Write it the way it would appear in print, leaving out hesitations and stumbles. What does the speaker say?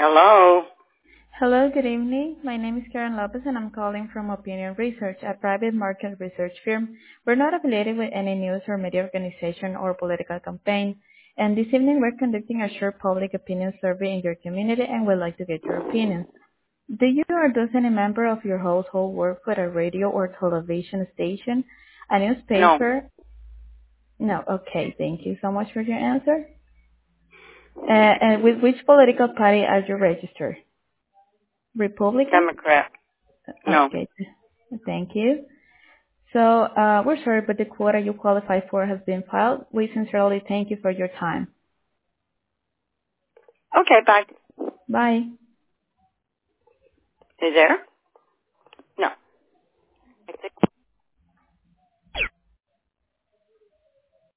Hello? Hello, good evening. My name is Karen Lopez, and I'm calling from Opinion Research, a private market research firm. We're not affiliated with any news or media organization or political campaign. And this evening, we're conducting a short public opinion survey in your community, and we'd like to get your opinions. Do you or does any member of your household work for a radio or television station, a No. newspaper? No. Okay, thank you so much for your answer. And with which political party are you registered? Republican? Democrat. No. Okay, thank you. So, we're sorry, but the quota you qualify for has been filed. We sincerely thank you for your time. Okay, bye. Bye. You there? No.